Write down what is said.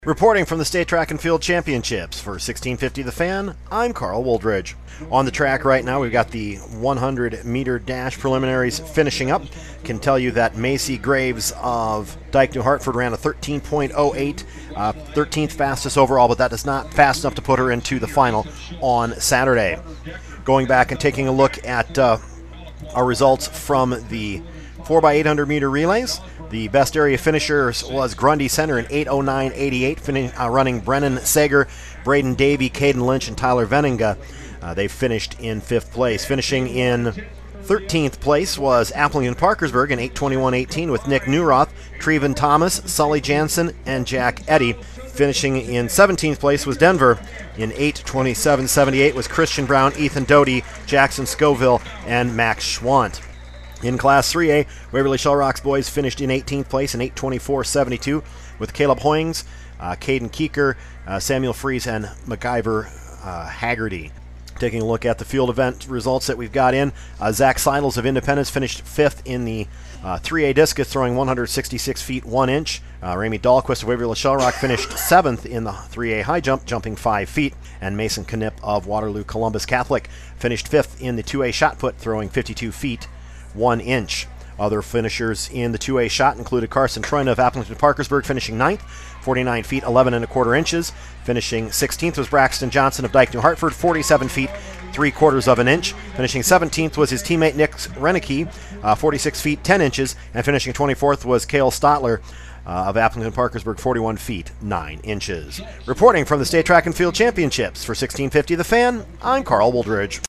Reporting from the State Track and Field Championships for 1650 The Fan, I'm Carl Woldridge. On the track right now, we've got the 100-meter dash preliminaries finishing up. Can tell you that Macy Graves of Dike New Hartford ran a 13.08, 13th fastest overall, but that is not fast enough to put her into the final on Saturday. Going back and taking a look at our results from the 4x800 meter relays. The best area finisher was Grundy Center in 8:09.88, running Brennan Sager, Braden Davey, Caden Lynch, and Tyler Veninga. They finished in 5th place. Finishing in 13th place was Appleton Parkersburg in 8:21.18 with Nick Newroth, Treven Thomas, Sully Jansen, and Jack Eddy. Finishing in 17th place was Denver. In 8:27.78 was Christian Brown, Ethan Doty, Jackson Scoville, and Max Schwant. In Class 3A, Waverly Shell Rocks boys finished in 18th place in 8:24.72 with Caleb Hoyings, Caden Keeker, Samuel Fries, and MacIver Haggerty. Taking a look at the field event results that we've got in, Zach Seidels of Independence finished 5th in the 3A discus, throwing 166 feet 1 inch. Ramy Dahlquist of Waverly Shell Rock finished 7th in the 3A high jump, jumping 5 feet. And Mason Knipp of Waterloo Columbus Catholic finished 5th in the 2A shot put, throwing 52 feet 1 inch. Other finishers in the 2A shot included Carson Troyna of Appleton Parkersburg finishing 9th, 49 feet 11 1/4 inches. Finishing 16th was Braxton Johnson of Dike New Hartford, 47 feet 3/4 of an inch. Finishing 17th was his teammate Nick Renicky, 46 feet 10 inches. And finishing 24th was Cale Stotler of Appleton Parkersburg, 41 feet 9 inches. Reporting from the State Track and Field Championships for 1650 The Fan, I'm Carl Woldridge.